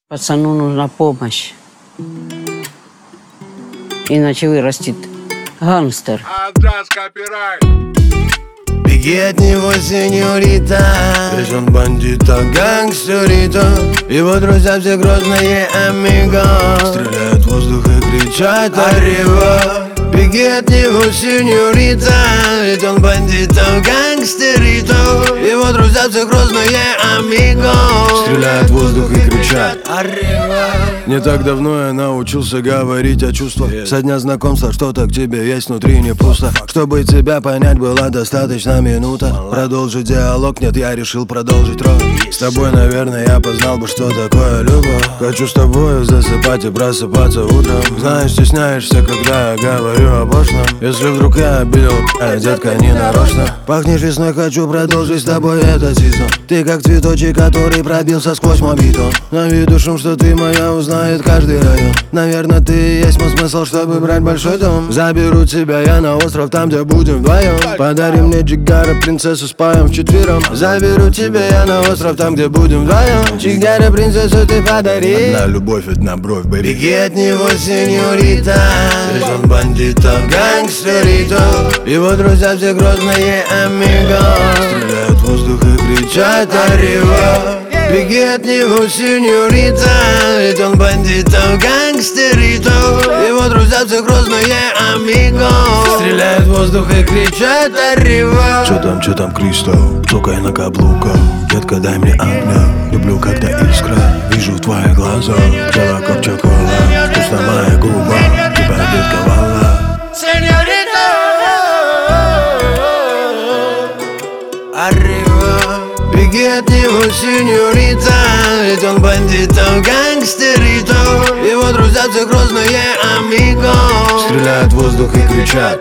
Пацану нужна помощь. Иначе вырастет гангстер. Беги от него, сеньорита, ведь он бандита, гангстерита. Его друзья все грозные амиго, стреляют в воздух и кричат «Arriba!». Беги от него, сеньорита, ведь он бандита, гангстерита. Его друзья все грозные амиго, стреляют в воздух и кричат «Arriba!». Не так давно я научился говорить о чувствах. Со дня знакомства что-то к тебе есть внутри, не пусто. Чтобы тебя понять, была достаточно минута. Продолжить диалог, нет, я решил продолжить рок. С тобой, наверное, я познал бы, что такое любовь. Хочу с тобой засыпать и просыпаться утром. Знаешь, стесняешься, когда я говорю о пошлом. Если вдруг я обидел, детка, не нарочно. Пахнешь весной, хочу продолжить с тобой этот сезон. Ты как цветочек, который пробился сквозь мой бетон. На виду шум, что ты моя, узнает каждый район. Наверное, ты и есть мой смысл, чтобы брать большой дом. Заберу тебя я на остров, там, где будем вдвоем. Подари мне Джигара, принцессу, спаем вчетвером. Заберу тебя я на остров, там, где будем вдвоем. Джигара, принцессу ты подари. Одна любовь, одна бровь, baby. Беги от него, сеньорита, ведь он бандита, гангстерита. Его друзья все грозные амиго, стреляют в воздух и кричат «Arriba!». Беги от него, сеньорита, ведь он бандита, гангстерита. Его друзья все грозные амиго, стреляют в воздух и кричат «Arriba!». Чё там, Кристо, цокай на каблуках. Детка, дай мне огня, люблю, когда искра. Вижу в твоих глазах, тело как чоколад. Вкусно моя губа, тебя детковала. Сеньорита, Arriba! Беги от него, сеньорита, ведь он бандита, гангстерита. Его друзья все грозные амиго, стреляют в воздух и кричат.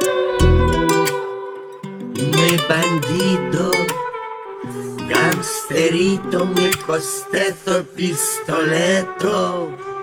Me bandido, gangsterito, mi costeto, pistoletto.